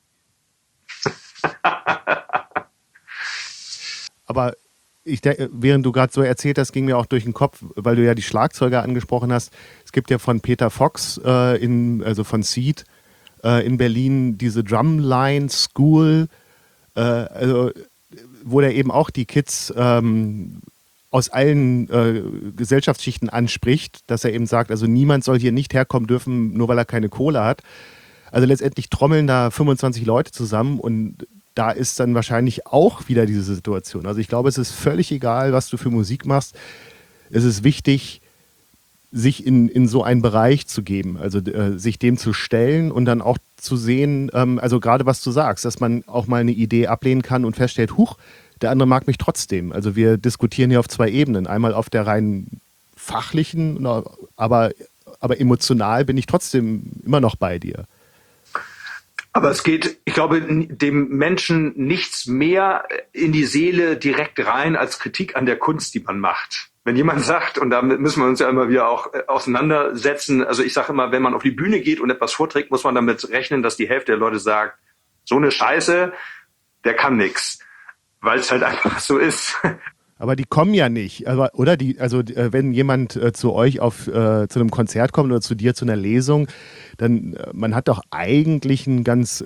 Speaker 1: Aber während du gerade so erzählt hast, ging mir auch durch den Kopf, weil du ja die Schlagzeuger angesprochen hast. Es gibt ja von Peter Fox, also von Seed, in Berlin diese Drumline School, also wo der eben auch die Kids aus allen Gesellschaftsschichten anspricht, dass er eben sagt, also niemand soll hier nicht herkommen dürfen, nur weil er keine Kohle hat. Also letztendlich trommeln da 25 Leute zusammen und da ist dann wahrscheinlich auch wieder diese Situation. Also ich glaube, es ist völlig egal, was du für Musik machst. Es ist wichtig, sich in so einen Bereich zu geben, also sich dem zu stellen und dann auch zu sehen, also gerade was du sagst, dass man auch mal eine Idee ablehnen kann und feststellt, huch, der andere mag mich trotzdem. Also wir diskutieren hier auf 2 Ebenen. Einmal auf der rein fachlichen, aber emotional bin ich trotzdem immer noch bei dir.
Speaker 3: Aber es geht, ich glaube, dem Menschen nichts mehr in die Seele direkt rein als Kritik an der Kunst, die man macht. Wenn jemand sagt, und damit müssen wir uns ja immer wieder auch auseinandersetzen, also ich sage immer, wenn man auf die Bühne geht und etwas vorträgt, muss man damit rechnen, dass die Hälfte der Leute sagt, so eine Scheiße, der kann nix. Weil es halt einfach so ist.
Speaker 1: Aber die kommen ja nicht, oder? Wenn jemand zu euch zu einem Konzert kommt oder zu dir zu einer Lesung, dann man hat doch eigentlich ein ganz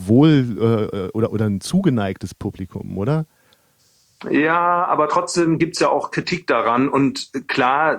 Speaker 1: oder ein zugeneigtes Publikum, oder?
Speaker 3: Ja, aber trotzdem gibt's ja auch Kritik daran und klar,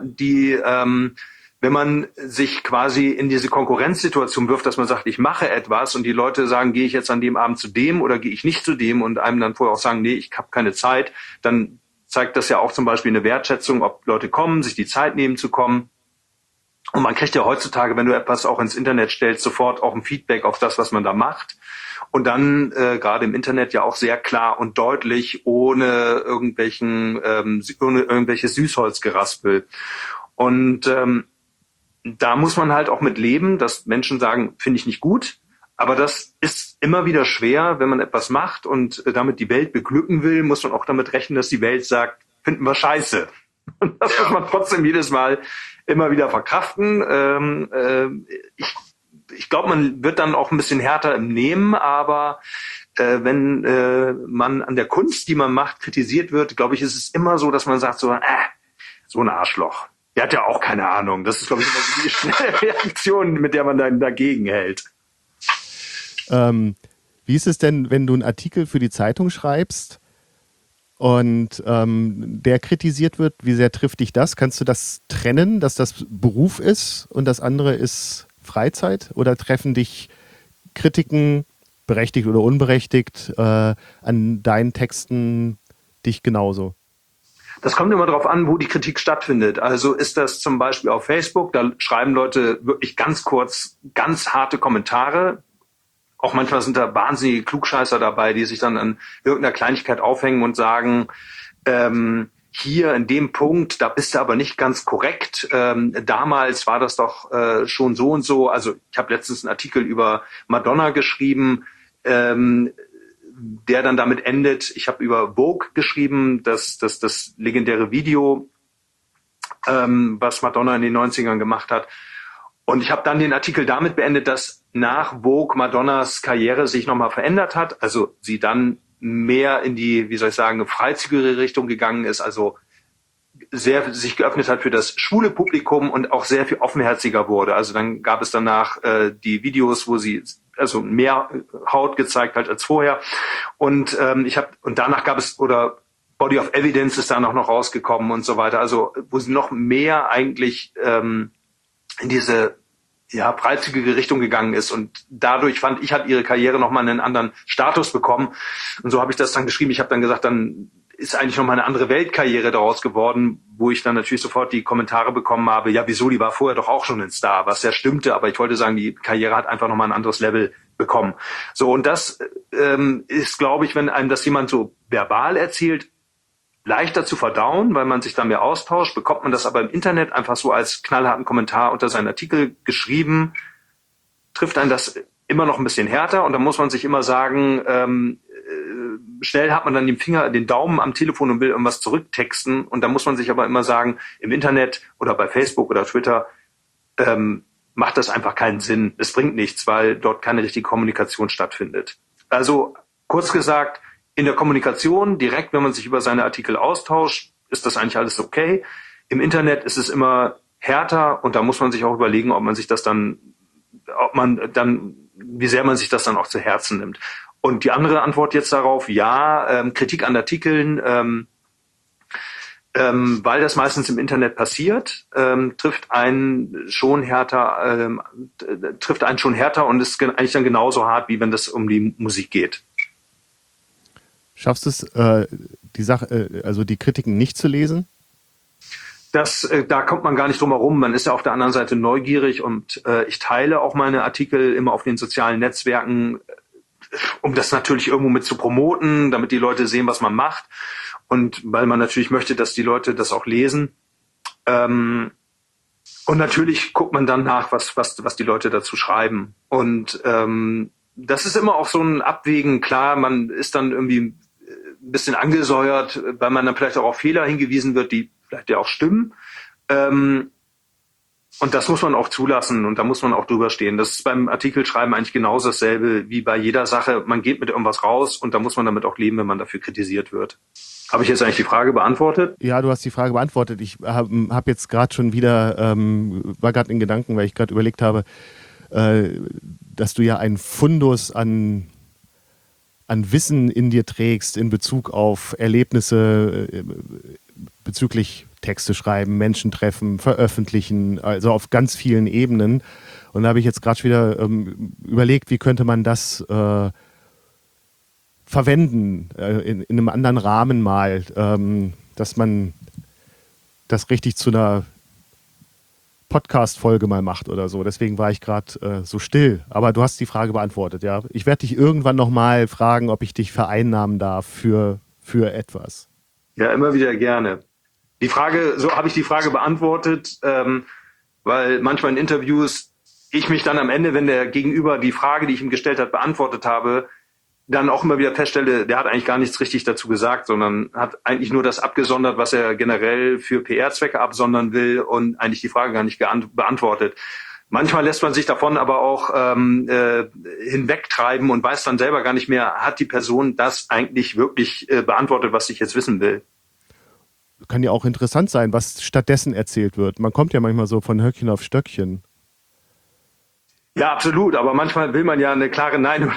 Speaker 3: wenn man sich quasi in diese Konkurrenzsituation wirft, dass man sagt, ich mache etwas und die Leute sagen, gehe ich jetzt an dem Abend zu dem oder gehe ich nicht zu dem und einem dann vorher auch sagen, nee, ich habe keine Zeit, dann zeigt das ja auch zum Beispiel eine Wertschätzung, ob Leute kommen, sich die Zeit nehmen zu kommen. Und man kriegt ja heutzutage, wenn du etwas auch ins Internet stellst, sofort auch ein Feedback auf das, was man da macht. Und dann gerade im Internet ja auch sehr klar und deutlich, ohne irgendwelches Süßholzgeraspel. Und da muss man halt auch mit leben, dass Menschen sagen, finde ich nicht gut, Aber das ist immer wieder schwer, wenn man etwas macht und damit die Welt beglücken will, muss man auch damit rechnen, dass die Welt sagt, finden wir scheiße. Und das muss man trotzdem jedes Mal immer wieder verkraften. Ich glaube, man wird dann auch ein bisschen härter im Nehmen, aber wenn man an der Kunst, die man macht, kritisiert wird, glaube ich, ist es immer so, dass man sagt so ein Arschloch. Der hat ja auch keine Ahnung. Das ist, glaube ich, immer so die schnelle Reaktion, mit der man dann dagegen hält.
Speaker 1: Wie ist es denn, wenn du einen Artikel für die Zeitung schreibst und der kritisiert wird? Wie sehr trifft dich das? Kannst du das trennen, dass das Beruf ist und das andere ist Freizeit? Oder treffen dich Kritiken, berechtigt oder unberechtigt, an deinen Texten dich genauso?
Speaker 3: Das kommt immer darauf an, wo die Kritik stattfindet. Also ist das zum Beispiel auf Facebook, da schreiben Leute wirklich ganz kurz, ganz harte Kommentare. Auch manchmal sind da wahnsinnige Klugscheißer dabei, die sich dann an irgendeiner Kleinigkeit aufhängen und sagen, hier in dem Punkt, da bist du aber nicht ganz korrekt. Damals war das doch schon so und so. Also ich habe letztens einen Artikel über Madonna geschrieben, der dann damit endet. Ich habe über Vogue geschrieben, das legendäre Video, was Madonna in den 90ern gemacht hat. Und ich habe dann den Artikel damit beendet, dass nach Vogue Madonnas Karriere sich nochmal verändert hat. Also sie dann mehr in die, wie soll ich sagen, freizügigere Richtung gegangen ist. Also sehr sich geöffnet hat für das schwule Publikum und auch sehr viel offenherziger wurde. Also dann gab es danach die Videos, wo sie also mehr Haut gezeigt hat als vorher. Und danach gab es, oder Body of Evidence ist dann auch noch rausgekommen und so weiter. Also wo sie noch mehr eigentlich in diese freizügige Richtung gegangen ist. Und dadurch fand ich, hat ihre Karriere nochmal einen anderen Status bekommen. Und so habe ich das dann geschrieben. Ich habe dann gesagt, dann ist eigentlich nochmal eine andere Weltkarriere daraus geworden, wo ich dann natürlich sofort die Kommentare bekommen habe, ja wieso, die war vorher doch auch schon ein Star, was ja stimmte, aber ich wollte sagen, die Karriere hat einfach nochmal ein anderes Level bekommen. So, und das ist, glaube ich, wenn einem das jemand so verbal erzählt, leichter zu verdauen, weil man sich da mehr austauscht. Bekommt man das aber im Internet einfach so als knallharten Kommentar unter seinen Artikel geschrieben, trifft einen das immer noch ein bisschen härter und da muss man sich immer sagen, schnell hat man dann den Daumen am Telefon und will irgendwas zurücktexten und da muss man sich aber immer sagen, im Internet oder bei Facebook oder Twitter macht das einfach keinen Sinn. Es bringt nichts, weil dort keine richtige Kommunikation stattfindet. Also kurz gesagt, in der Kommunikation, direkt, wenn man sich über seine Artikel austauscht, ist das eigentlich alles okay. Im Internet ist es immer härter und da muss man sich auch überlegen, wie sehr man sich das dann auch zu Herzen nimmt. Und die andere Antwort jetzt darauf, ja, Kritik an Artikeln, weil das meistens im Internet passiert, trifft einen schon härter und ist eigentlich dann genauso hart, wie wenn das um die Musik geht.
Speaker 1: Schaffst du es, die Kritiken nicht zu lesen?
Speaker 3: Da kommt man gar nicht drum herum. Man ist ja auf der anderen Seite neugierig und ich teile auch meine Artikel immer auf den sozialen Netzwerken, um das natürlich irgendwo mit zu promoten, damit die Leute sehen, was man macht und weil man natürlich möchte, dass die Leute das auch lesen. Und natürlich guckt man dann nach, was die Leute dazu schreiben. Und das ist immer auch so ein Abwägen. Klar, man ist dann irgendwie ein bisschen angesäuert, weil man dann vielleicht auch auf Fehler hingewiesen wird, die vielleicht ja auch stimmen. Und das muss man auch zulassen und da muss man auch drüber stehen. Das ist beim Artikelschreiben eigentlich genauso dasselbe wie bei jeder Sache. Man geht mit irgendwas raus und da muss man damit auch leben, wenn man dafür kritisiert wird. Habe ich jetzt eigentlich die Frage beantwortet?
Speaker 1: Ja, du hast die Frage beantwortet. Ich hab jetzt gerade schon wieder, war gerade in Gedanken, weil ich gerade überlegt habe, dass du ja einen Fundus an Wissen in dir trägst in Bezug auf Erlebnisse bezüglich Texte schreiben, Menschen treffen, veröffentlichen, also auf ganz vielen Ebenen. Und da habe ich jetzt gerade wieder überlegt, wie könnte man das verwenden in einem anderen Rahmen mal, dass man das richtig zu einer Podcast-Folge mal macht oder so. Deswegen war ich gerade so still. Aber du hast die Frage beantwortet, ja. Ich werde dich irgendwann nochmal fragen, ob ich dich vereinnahmen darf für etwas.
Speaker 3: Ja, immer wieder gerne. So habe ich die Frage beantwortet, weil manchmal in Interviews ich mich dann am Ende, wenn der Gegenüber die Frage, die ich ihm gestellt habe, beantwortet habe, dann auch immer wieder feststelle, der hat eigentlich gar nichts richtig dazu gesagt, sondern hat eigentlich nur das abgesondert, was er generell für PR-Zwecke absondern will und eigentlich die Frage gar nicht beantwortet. Manchmal lässt man sich davon aber auch hinwegtreiben und weiß dann selber gar nicht mehr, hat die Person das eigentlich wirklich beantwortet, was ich jetzt wissen will.
Speaker 1: Kann ja auch interessant sein, was stattdessen erzählt wird. Man kommt ja manchmal so von Höckchen auf Stöckchen.
Speaker 3: Ja, absolut. Aber manchmal will man ja eine klare Nein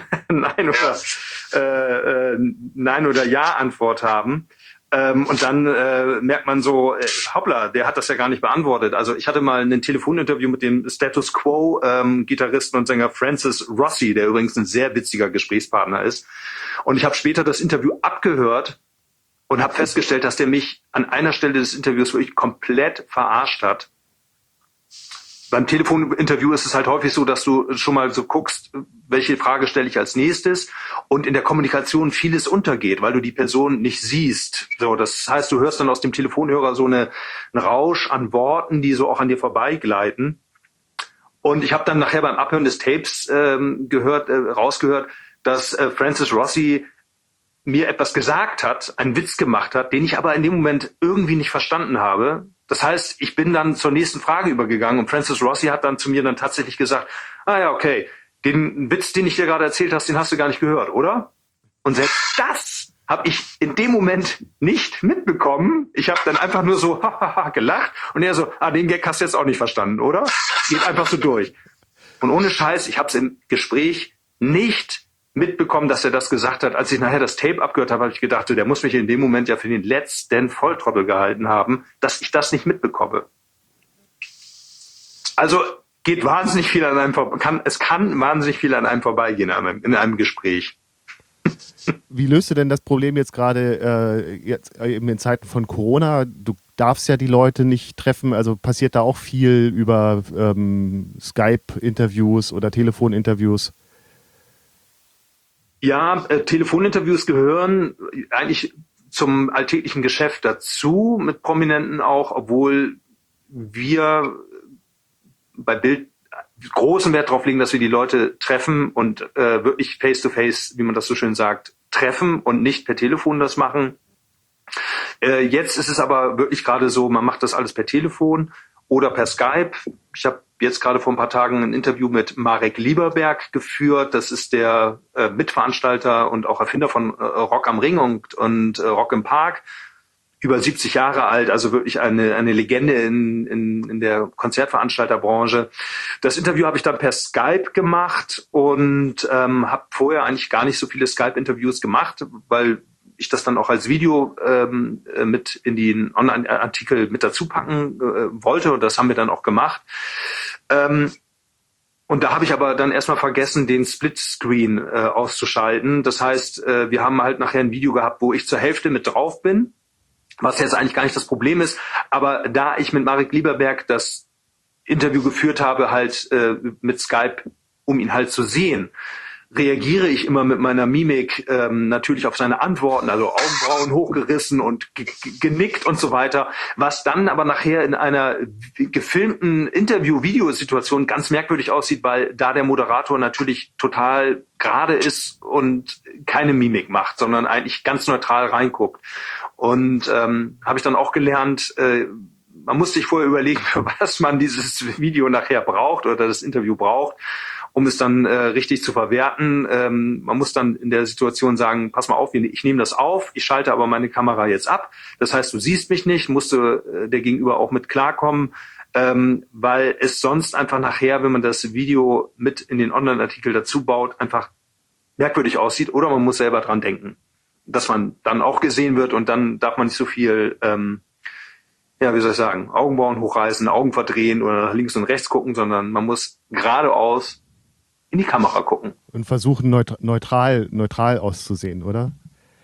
Speaker 3: oder Ja-Antwort haben. Und dann merkt man so, hoppla, der hat das ja gar nicht beantwortet. Also ich hatte mal ein Telefoninterview mit dem Status Quo Gitarristen und Sänger Francis Rossi, der übrigens ein sehr witziger Gesprächspartner ist. Und ich habe später das Interview abgehört und habe festgestellt, dass der mich an einer Stelle des Interviews wirklich komplett verarscht hat. Beim Telefoninterview ist es halt häufig so, dass du schon mal so guckst, welche Frage stelle ich als nächstes, und in der Kommunikation vieles untergeht, weil du die Person nicht siehst. So, das heißt, du hörst dann aus dem Telefonhörer so einen Rausch an Worten, die so auch an dir vorbeigleiten. Und ich habe dann nachher beim Abhören des Tapes rausgehört, dass Francis Rossi mir etwas gesagt hat, einen Witz gemacht hat, den ich aber in dem Moment irgendwie nicht verstanden habe. Das heißt, ich bin dann zur nächsten Frage übergegangen und Francis Rossi hat dann zu mir dann tatsächlich gesagt, ja, okay, den Witz, den ich dir gerade erzählt hast, den hast du gar nicht gehört, oder? Und selbst das habe ich in dem Moment nicht mitbekommen. Ich habe dann einfach nur so gelacht und er so, den Gag hast du jetzt auch nicht verstanden, oder? Geht einfach so durch. Und ohne Scheiß, ich habe es im Gespräch nicht mitbekommen, dass er das gesagt hat. Als ich nachher das Tape abgehört habe, habe ich gedacht, der muss mich in dem Moment ja für den letzten Volltrottel gehalten haben, dass ich das nicht mitbekomme. Also geht wahnsinnig viel an einem es kann wahnsinnig viel an einem vorbeigehen in einem Gespräch.
Speaker 1: Wie löst du denn das Problem jetzt gerade jetzt eben in Zeiten von Corona? Du darfst ja die Leute nicht treffen, also passiert da auch viel über Skype-Interviews oder Telefoninterviews?
Speaker 3: Ja, Telefoninterviews gehören eigentlich zum alltäglichen Geschäft dazu, mit Prominenten auch, obwohl wir bei Bild großen Wert darauf legen, dass wir die Leute treffen und wirklich face-to-face, wie man das so schön sagt, treffen und nicht per Telefon das machen. Jetzt ist es aber wirklich gerade so, man macht das alles per Telefon oder per Skype. Ich habe jetzt gerade vor ein paar Tagen ein Interview mit Marek Lieberberg geführt. Das ist der Mitveranstalter und auch Erfinder von Rock am Ring und Rock im Park. Über 70 Jahre alt, also wirklich eine Legende in der Konzertveranstalterbranche. Das Interview habe ich dann per Skype gemacht und habe vorher eigentlich gar nicht so viele Skype-Interviews gemacht, weil ich das dann auch als Video mit in den Online-Artikel mit dazu packen wollte, und das haben wir dann auch gemacht. Und da habe ich aber dann erstmal vergessen, den Splitscreen auszuschalten. Das heißt, wir haben halt nachher ein Video gehabt, wo ich zur Hälfte mit drauf bin, was jetzt eigentlich gar nicht das Problem ist. Aber da ich mit Marek Lieberberg das Interview geführt habe, halt mit Skype, um ihn halt zu sehen, reagiere ich immer mit meiner Mimik natürlich auf seine Antworten, also Augenbrauen hochgerissen und genickt und so weiter, was dann aber nachher in einer gefilmten Interview-Videosituation ganz merkwürdig aussieht, weil da der Moderator natürlich total gerade ist und keine Mimik macht, sondern eigentlich ganz neutral reinguckt. Und habe ich dann auch gelernt, man muss sich vorher überlegen, für was man dieses Video nachher braucht oder das Interview braucht, um es dann richtig zu verwerten. Man muss dann in der Situation sagen, pass mal auf, ich nehme das auf, ich schalte aber meine Kamera jetzt ab. Das heißt, du siehst mich nicht, musste der Gegenüber auch mit klarkommen, weil es sonst einfach nachher, wenn man das Video mit in den Online-Artikel dazu baut, einfach merkwürdig aussieht, oder man muss selber dran denken, dass man dann auch gesehen wird, und dann darf man nicht so viel, wie soll ich sagen, Augenbrauen hochreißen, Augen verdrehen oder nach links und rechts gucken, sondern man muss geradeaus in die Kamera gucken.
Speaker 1: Und versuchen neutral auszusehen, oder?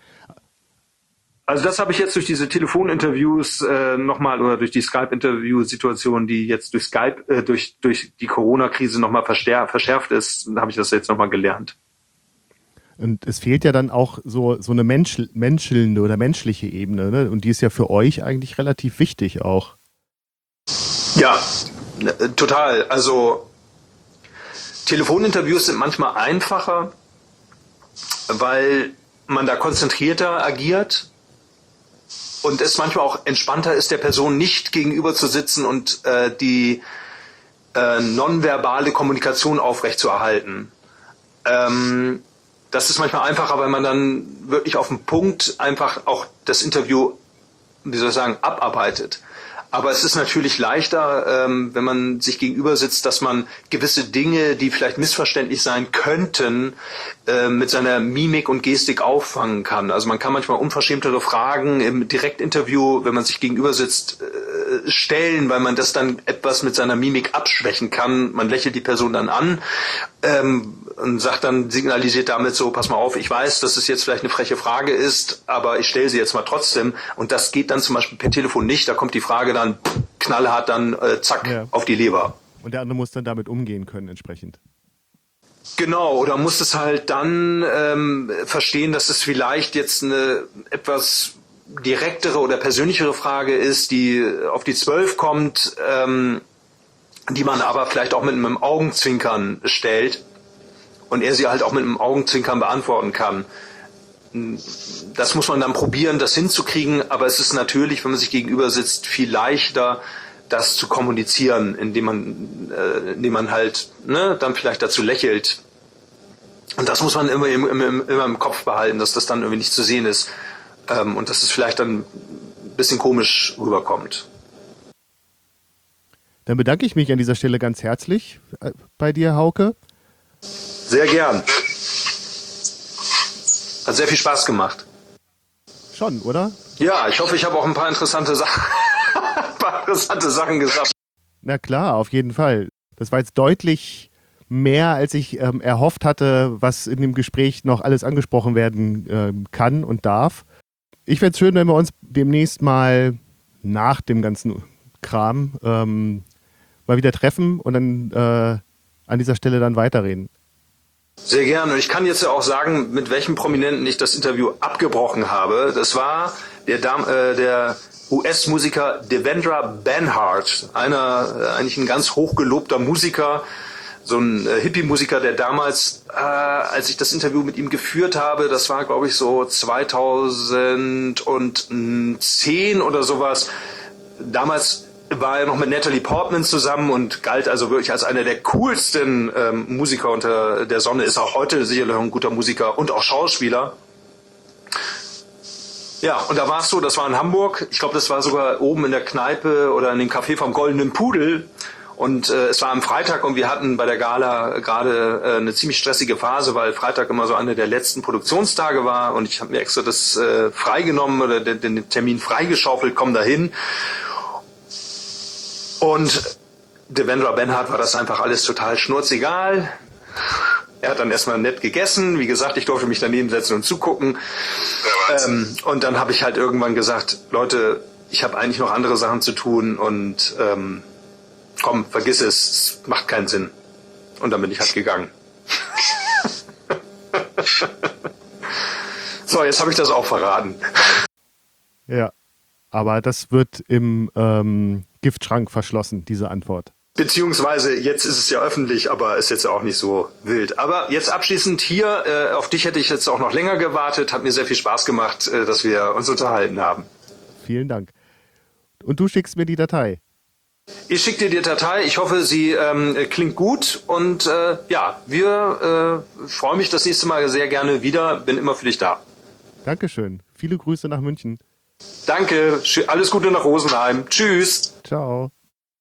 Speaker 3: Also das habe ich jetzt durch diese Telefoninterviews nochmal, oder durch die Skype-Interview-Situation, die jetzt durch Skype, durch die Corona-Krise nochmal verschärft ist, habe ich das jetzt nochmal gelernt.
Speaker 1: Und es fehlt ja dann auch so eine menschelnde oder menschliche Ebene, ne? Und die ist ja für euch eigentlich relativ wichtig auch.
Speaker 3: Ja, total. Also Telefoninterviews sind manchmal einfacher, weil man da konzentrierter agiert und es manchmal auch entspannter ist, der Person nicht gegenüber zu sitzen und die nonverbale Kommunikation aufrechtzuerhalten. Das ist manchmal einfacher, weil man dann wirklich auf den Punkt einfach auch das Interview, wie soll ich sagen, abarbeitet. Aber es ist natürlich leichter, wenn man sich gegenüber sitzt, dass man gewisse Dinge, die vielleicht missverständlich sein könnten, mit seiner Mimik und Gestik auffangen kann. Also man kann manchmal unverschämtere Fragen im Direktinterview, wenn man sich gegenüber sitzt, stellen, weil man das dann etwas mit seiner Mimik abschwächen kann. Man lächelt die Person dann an und sagt dann, signalisiert damit so, pass mal auf, ich weiß, dass es jetzt vielleicht eine freche Frage ist, aber ich stelle sie jetzt mal trotzdem. Und das geht dann zum Beispiel per Telefon nicht. Da kommt die Frage dann knallhart dann zack auf die Leber.
Speaker 1: Und der andere muss dann damit umgehen können entsprechend.
Speaker 3: Genau, oder muss es halt dann verstehen, dass es vielleicht jetzt eine etwas direktere oder persönlichere Frage ist, die auf die 12 kommt, die man aber vielleicht auch mit einem Augenzwinkern stellt und er sie halt auch mit einem Augenzwinkern beantworten kann. Das muss man dann probieren, das hinzukriegen, aber es ist natürlich, wenn man sich gegenüber sitzt, viel leichter, das zu kommunizieren, indem man halt dann vielleicht dazu lächelt. Und das muss man immer im Kopf behalten, dass das dann irgendwie nicht zu sehen ist und dass es vielleicht dann ein bisschen komisch rüberkommt.
Speaker 1: Dann bedanke ich mich an dieser Stelle ganz herzlich bei dir, Hauke.
Speaker 3: Sehr gern. Hat sehr viel Spaß gemacht.
Speaker 1: Schon, oder?
Speaker 3: Ja, ich hoffe, ich habe auch ein paar interessante Sachen gesagt.
Speaker 1: Na klar, auf jeden Fall. Das war jetzt deutlich mehr, als ich erhofft hatte, was in dem Gespräch noch alles angesprochen werden kann und darf. Ich fände es schön, wenn wir uns demnächst mal nach dem ganzen Kram mal wieder treffen und dann an dieser Stelle dann weiterreden.
Speaker 3: Sehr gerne. Und ich kann jetzt ja auch sagen, mit welchem Prominenten ich das Interview abgebrochen habe. Das war der US-Musiker Devendra Banhart, eigentlich ein ganz hochgelobter Musiker, so ein Hippie-Musiker, der damals, als ich das Interview mit ihm geführt habe, das war, glaube ich, so 2010 oder sowas, damals war er noch mit Natalie Portman zusammen und galt also wirklich als einer der coolsten Musiker unter der Sonne, ist auch heute sicherlich ein guter Musiker und auch Schauspieler. Ja, und da war es so, das war in Hamburg, ich glaube, das war sogar oben in der Kneipe oder in dem Café vom Goldenen Pudel und es war am Freitag und wir hatten bei der Gala gerade eine ziemlich stressige Phase, weil Freitag immer so einer der letzten Produktionstage war und ich habe mir extra das freigenommen oder den Termin freigeschaufelt, komm dahin. Und Devendra Banhart war das einfach alles total schnurzegal. Er hat dann erstmal nett gegessen. Wie gesagt, ich durfte mich daneben setzen und zugucken. Und dann habe ich halt irgendwann gesagt, Leute, ich habe eigentlich noch andere Sachen zu tun und komm, vergiss es macht keinen Sinn. Und dann bin ich halt gegangen. So, jetzt habe ich das auch verraten.
Speaker 1: Ja, aber das wird im Giftschrank verschlossen, diese Antwort.
Speaker 3: Beziehungsweise jetzt ist es ja öffentlich, aber ist jetzt auch nicht so wild. Aber jetzt abschließend hier, auf dich hätte ich jetzt auch noch länger gewartet. Hat mir sehr viel Spaß gemacht, dass wir uns unterhalten haben.
Speaker 1: Vielen Dank. Und du schickst mir die Datei.
Speaker 3: Ich schicke dir die Datei. Ich hoffe, sie klingt gut. Und wir freuen mich das nächste Mal sehr gerne wieder. Bin immer für dich da.
Speaker 1: Dankeschön. Viele Grüße nach München.
Speaker 3: Danke. Alles Gute nach Rosenheim. Tschüss.
Speaker 1: Ciao.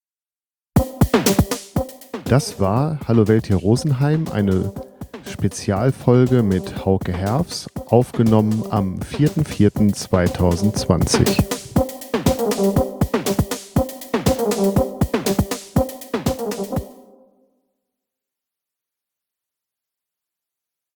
Speaker 1: Das war Hallo Welt hier Rosenheim, eine Spezialfolge mit Hauke Herfs, aufgenommen am 4.4.2020.